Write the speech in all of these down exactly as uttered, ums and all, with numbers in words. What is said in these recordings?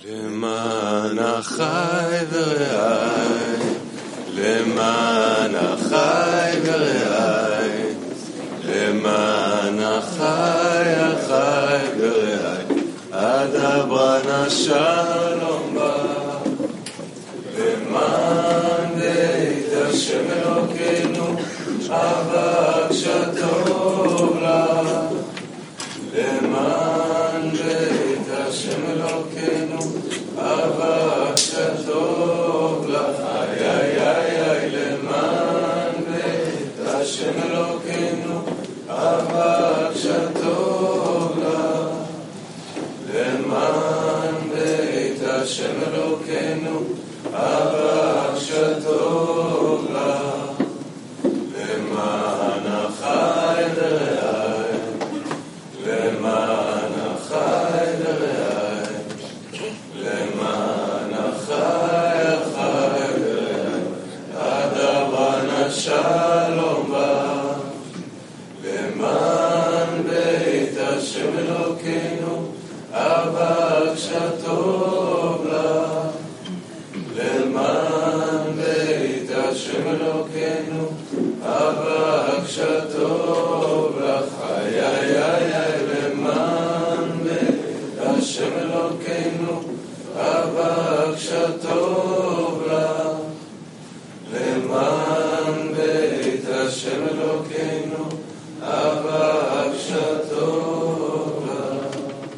למען אחי ורעי, למען אחי ורעי, למען אחי אחי ורעי, אדברה נא שלום בך. למען בית השם אלוקינו, אבקשה טוב לך. למען בית השם אלוקינו, אבקשה טוב לך. איי איי איי איי, למען בית השם אלוקינו, אבקשה טוב לך. למען בית השם אלוקינו, אבקשה טוב לך. למען אחי ורעי, למען אחי ורעי, למען אחי אחי ורעי, אדברה נא שלום בך. למען בית השם אלוקינו, אבקשה טוב לך. למען בית השם אלוקינו, אבקשה טוב לך. איי איי איי איי, למען בית השם אלוקינו, אבקשה טוב לך. למען בית השם אלוקינו, אבקשה טוב לך.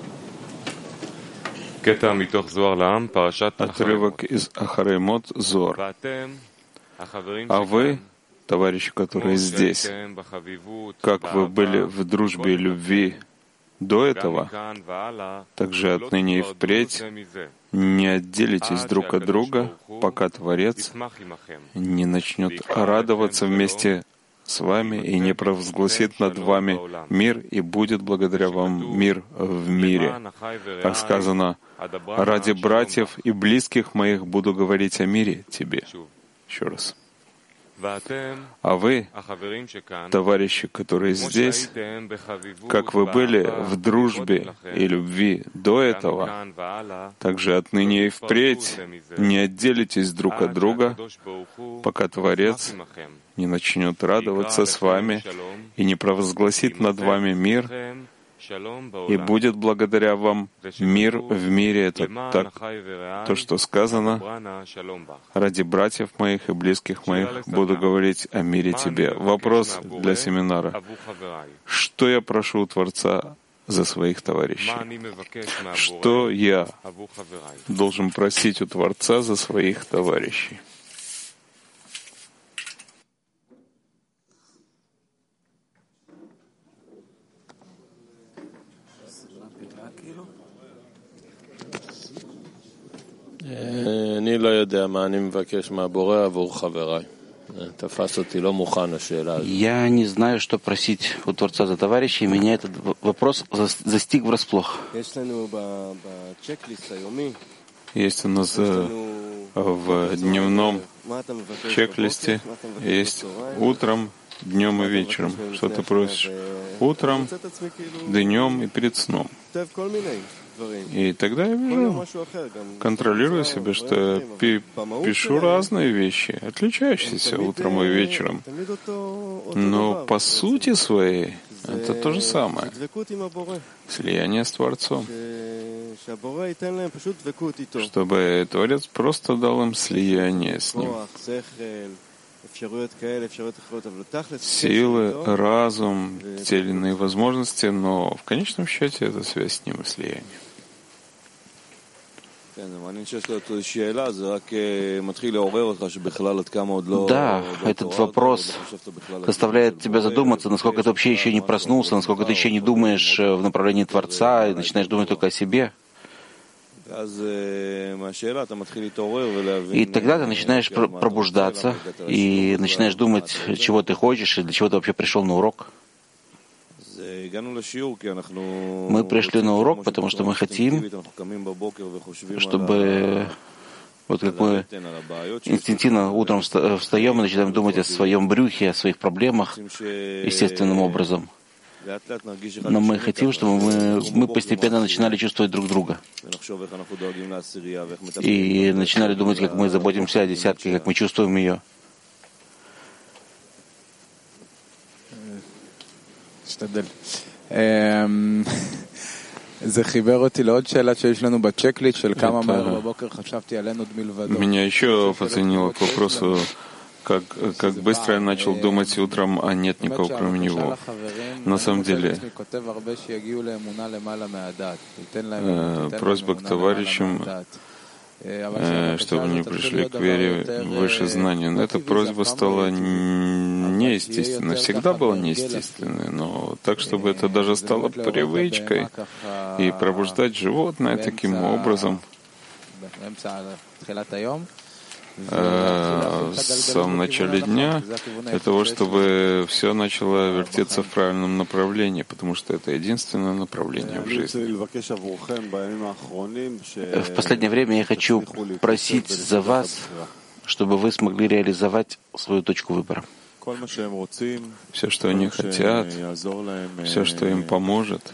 קטע מתוך זוהר לעם, פרשת Отрывок из Ахарей Мот, Зор. А вы, товарищи, которые здесь, как вы были в дружбе и любви до этого, также отныне и впредь не отделитесь друг от друга, пока Творец не начнет радоваться вместе с вами и не провозгласит над вами мир, и будет благодаря вам мир в мире. Как сказано, ради братьев и близких моих буду говорить о мире тебе. Еще раз. А вы, товарищи, которые здесь, как вы были в дружбе и любви до этого, также отныне и впредь не отделитесь друг от друга, пока Творец не начнет радоваться с вами и не провозгласит над вами мир, и будет благодаря вам мир в мире. Это так, то, что сказано, ради братьев моих и близких моих буду говорить о мире тебе. Вопрос для семинара. Что я прошу у Творца за своих товарищей? Что я должен просить у Творца за своих товарищей? אני לא יודע מה אני מבקש מהבורא עבור חבריי. תפס אותי לא מוכן השאלה הזאת. Я не знаю, что просить у Творца за товарищей. Меня этот вопрос застиг врасплох. Есть у нас в дневном чек-листе, есть утром, днем и вечером. Что ты просишь? Утром, днем и перед сном. И тогда я вижу, контролирую себя, что я пи- пишу разные вещи, отличающиеся утром и вечером. Но по сути своей это то же самое. Слияние с Творцом. Чтобы Творец просто дал им слияние с Ним. Силы, разум, те или иные возможности, но в конечном счете это связь с Ним и слияние. Да, этот вопрос заставляет тебя задуматься, насколько ты вообще еще не проснулся, насколько ты еще не думаешь в направлении Творца и начинаешь думать только о себе. И тогда ты начинаешь пробуждаться и начинаешь думать, чего ты хочешь и для чего ты вообще пришел на урок. Мы пришли на урок, потому что мы хотим, чтобы, вот как мы инстинктивно утром встаем и начинаем думать о своем брюхе, о своих проблемах естественным образом. Но мы хотим, чтобы мы, мы постепенно начинали чувствовать друг друга. И начинали думать, как мы заботимся о десятке, как мы чувствуем ее. Меня еще подценило к вопросу, как, как быстро я начал думать утром, а нет никого кроме него. На самом деле, э, просьба к товарищам, э, чтобы они пришли к вере выше знания. Но эта просьба стала неестественной. Всегда была неестественной, но так, чтобы это даже стало привычкой и пробуждать животное таким образом. В самом начале дня, для того, чтобы все начало вертеться в правильном направлении, потому что это единственное направление в жизни. В последнее время я хочу просить за вас, чтобы вы смогли реализовать свою точку выбора. Все, что они хотят, все, что им поможет,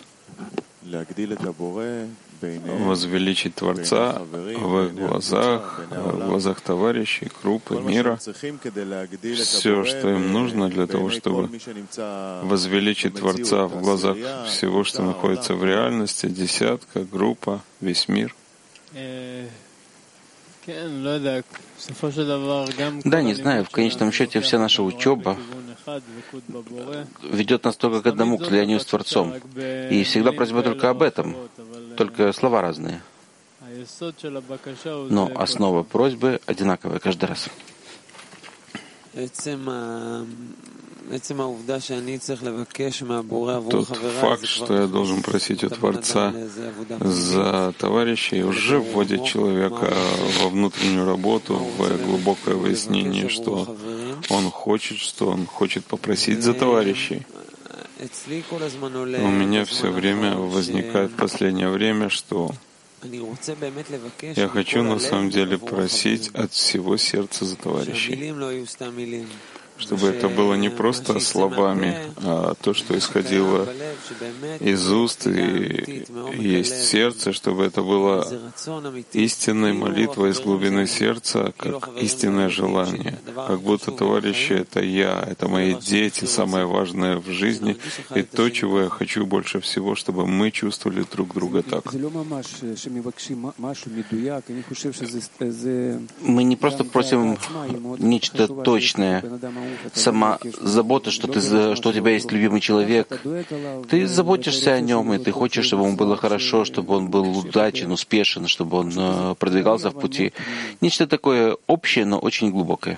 возвеличить Творца в их глазах, в глазах товарищей, группы, мира. Все, что им нужно для того, чтобы возвеличить Творца в глазах всего, что находится в реальности, десятка, группа, весь мир. Да, не знаю, в конечном счете вся наша учеба ведет нас только к одному, к слиянию с Творцом. И всегда просьба только об этом, только слова разные. Но основа просьбы одинаковая каждый раз. Тот факт, что я должен просить у Творца за товарищей, уже вводит человека во внутреннюю работу, в глубокое выяснение, что он хочет, что он хочет попросить за товарищей. У меня все время возникает в последнее время, что я хочу на самом деле просить от всего сердца за товарищей, чтобы это было не просто словами, а то, что исходило из уст и есть сердце, чтобы это было истинной молитвой из глубины сердца, как истинное желание. Как будто товарищи — это я, это мои дети, самое важное в жизни, и то, чего я хочу больше всего, чтобы мы чувствовали друг друга так. Мы не просто просим нечто точное. Сама забота, что, ты, что у тебя есть любимый человек, ты заботишься о нем, и ты хочешь, чтобы ему было хорошо, чтобы он был удачен, успешен, чтобы он э, продвигался в пути. Нечто такое общее, но очень глубокое.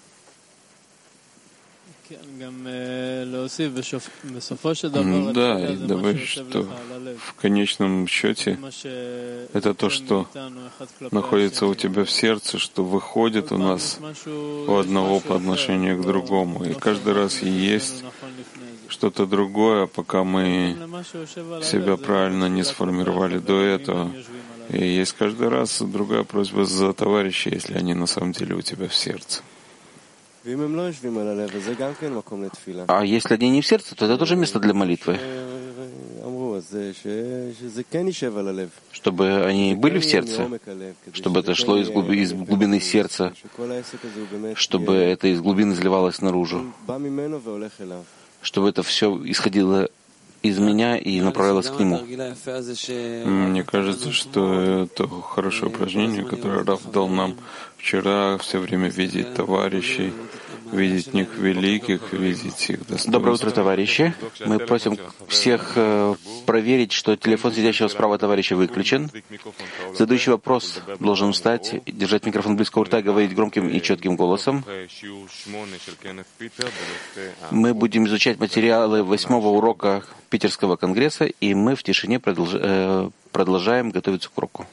Да, и добавить, что в конечном счете это то, что находится у тебя в сердце, что выходит у нас у одного по отношению к другому. И каждый раз есть что-то другое, пока мы себя правильно не сформировали до этого. И есть каждый раз другая просьба за товарищей, если они на самом деле у тебя в сердце. А если они не в сердце, то это тоже место для молитвы. Чтобы они были в сердце, чтобы это шло из глубины, из глубины сердца, чтобы это из глубины изливалось наружу, чтобы это все исходило из меня и направлялось к нему. Мне кажется, что это хорошее упражнение, которое Раф дал нам вчера, все время видеть товарищей, видеть в них великих, видеть их достоинства. Доброе утро, товарищи. Мы просим всех проверить, что телефон сидящего справа товарища выключен. Задающий вопрос должен встать, держать микрофон близко у рта и говорить громким и четким голосом. Мы будем изучать материалы восьмого урока Питерского конгресса, и мы в тишине продолж... продолжаем готовиться к уроку.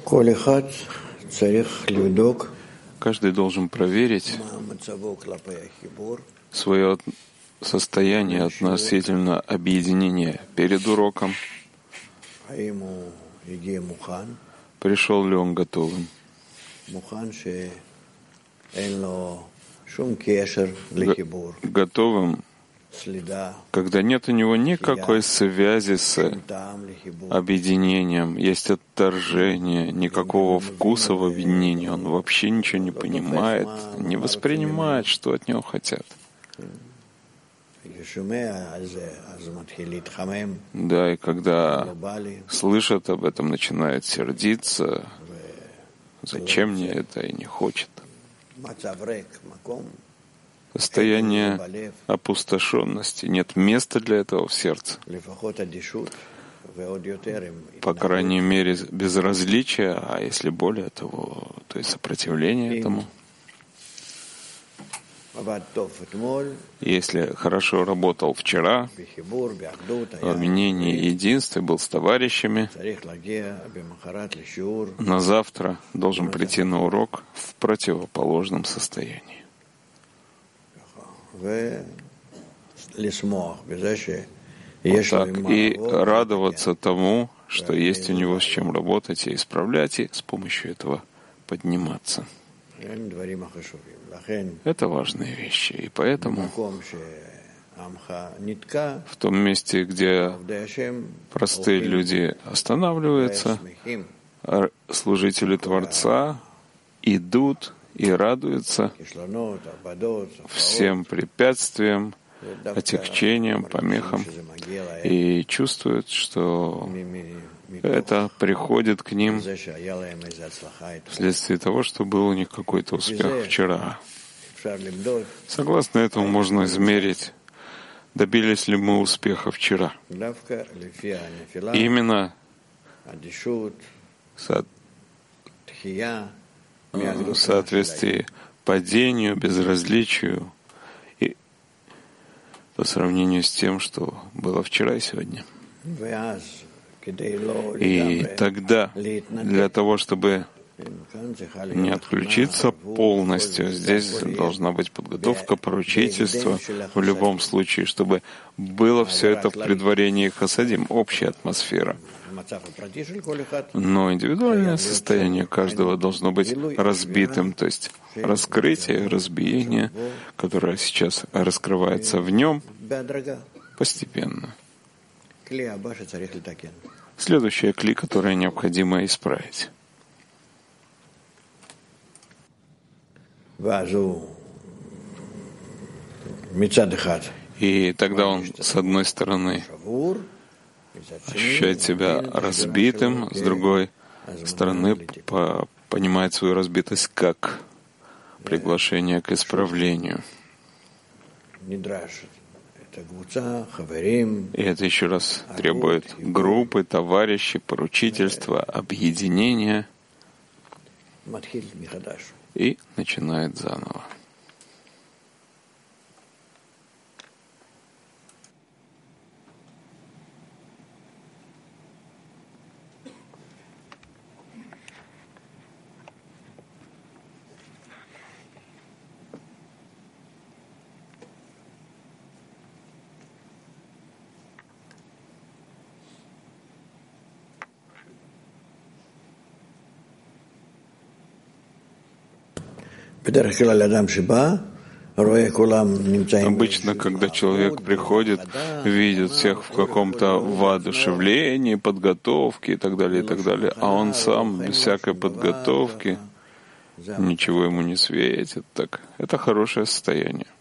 Каждый должен проверить свое состояние относительно объединения перед уроком. Пришел ли он готовым? Готовым, когда нет у него никакой связи с объединением, есть отторжение, никакого вкуса в объединении, он вообще ничего не понимает, не воспринимает, что от него хотят. Да, и когда слышат об этом, начинает сердиться, зачем мне это, и не хочет. Состояние опустошенности. Нет места для этого в сердце. По крайней мере, безразличия, а если более того, то и сопротивление этому. Если хорошо работал вчера, в объединении и единстве, был с товарищами, на завтра должен прийти на урок в противоположном состоянии. Вот так. И радоваться тому, что есть у него с чем работать и исправлять, и с помощью этого подниматься. Это важные вещи. И поэтому в том месте, где простые люди останавливаются, служители Творца идут и радуются всем препятствиям, отягчениям, помехам, и чувствуют, что это приходит к ним вследствие того, что был у них какой-то успех вчера. Согласно этому можно измерить, добились ли мы успеха вчера. Именно в соответствии падению, безразличию и по сравнению с тем, что было вчера и сегодня. И тогда, для того, чтобы не отключиться полностью, здесь должна быть подготовка, поручительство, в любом случае, чтобы было все это в предварении хасадим, общая атмосфера. Но индивидуальное состояние каждого должно быть разбитым, то есть раскрытие, разбиение, которое сейчас раскрывается в нем постепенно. Следующая кли, которое необходимо исправить. И тогда он, с одной стороны, ощущает себя разбитым, с другой стороны, по- понимает свою разбитость как приглашение к исправлению. И это еще раз требует группы, товарищей, поручительства, объединения и начинает заново. Обычно, когда человек приходит, видит всех в каком-то воодушевлении, подготовке и так далее, и так далее, а он сам без всякой подготовки, ничего ему не светит. Так, это хорошее состояние.